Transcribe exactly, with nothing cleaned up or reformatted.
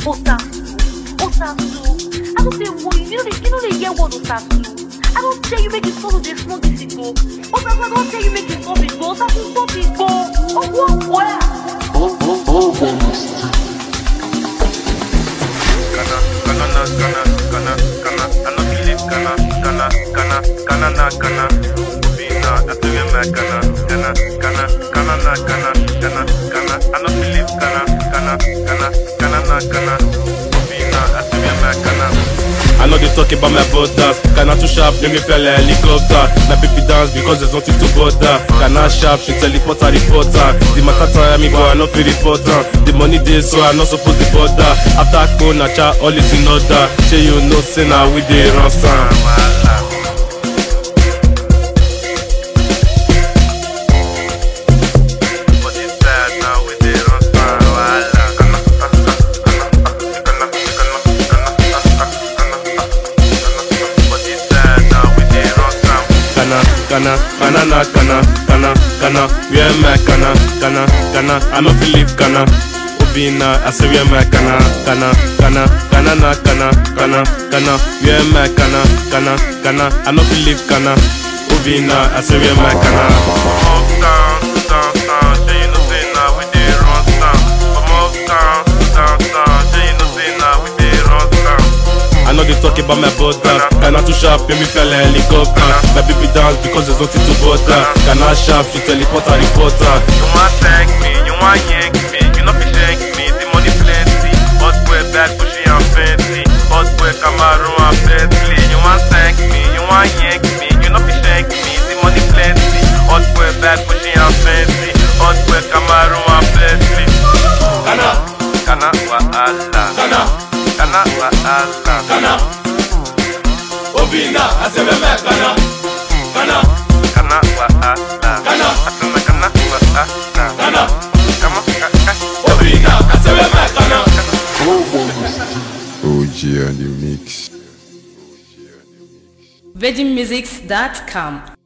Otasu, Otasu. I don't say what you know. You know they hear what Otasu. I don't tell you make it follow this smoke this it go. Otasu, I don't tell you make it stop it go. Otasu, stop it go. Oh what where? Oh oh oh oh. Kana, kana, na, kana, kana, kana, I no believe kana, kana, kana, kana, na, kana, Ubina, I tell you my kana, kana, kana, kana, na, kana, kana, kana, I no believe kana, kana, kana, kana, na, kana, Ubina, I tell you my kana. I know they talk about my brothers. Kana too sharp, make me feel like helicopter. Na baby dance because there's nothing to bother. Kana sharp, she teleport a reporter. The matter time me but I no feel reporter. The money dey so I not supposed to bother. After Kona cha, all is in order. Say you know say now we dey run some. Kana, kana, na, kana, kana, kana, where my kana, kana, kana, I no believe kana, Ubina, I say where my kana, kana, kana, kana, na, kana, kana, kana, where my kana, kana, kana, I no believe kana, Ubina, I say where my kana. Uptown, downtown, say you know say now we dey run town. From uptown, downtown, say you know say now we dey run town. I know they talk about my brothers. Kana too sharp, make me feel like helicopter. My baby dance because there's nothing to bother. Kana sharp, she teleport a reporter. You want thank me, you want yank me, you know fi shank me, the money plenty. Hot boy bad, bushy and fancy. Hot boy Camaro and Bentley. You want thank me, you want yank me, you know fi shank me, the money plenty. Hot boy bad, bushy and fancy. Hot boy Camaro and Bentley. Kana, Kana wa Allah, kana, Kana wa Allah, kana, Ubina, I say where my kana, kana, Kana wa Allah, kana, Asana kana wa Allah, kana, Kama kaka. Ubina, I say where my kana. O G on the mix. virgin musics dot com